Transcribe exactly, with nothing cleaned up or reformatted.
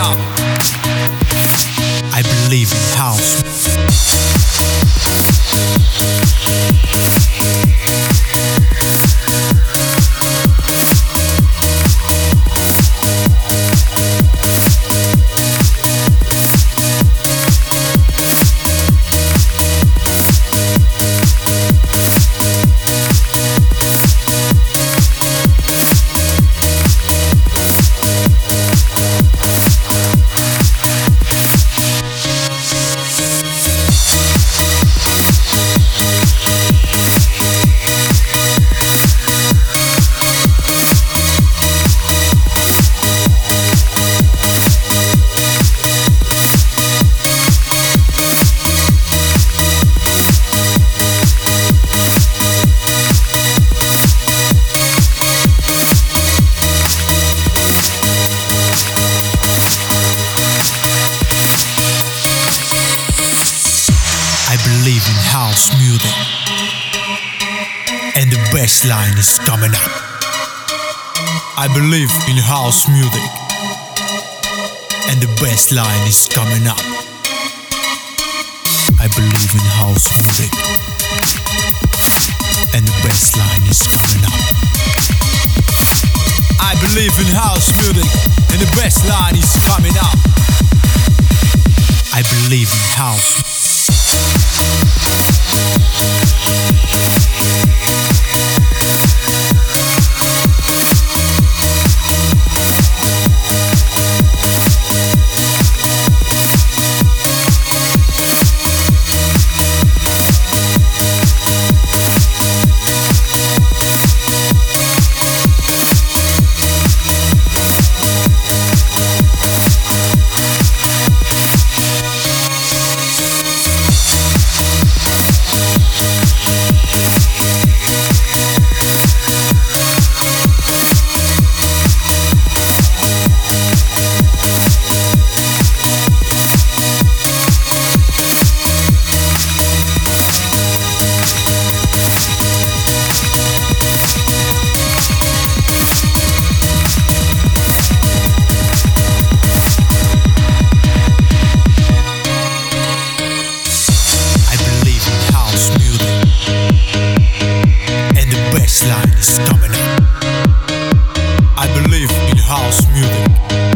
up. I believe in house. I believe in house music, and the bass line is coming up. I believe in house music, and the bass line is coming up. I believe in house music, and the bass line is coming up. I believe in house music, and the bass line is coming up. I believe in house. Line is coming up. I believe in house music.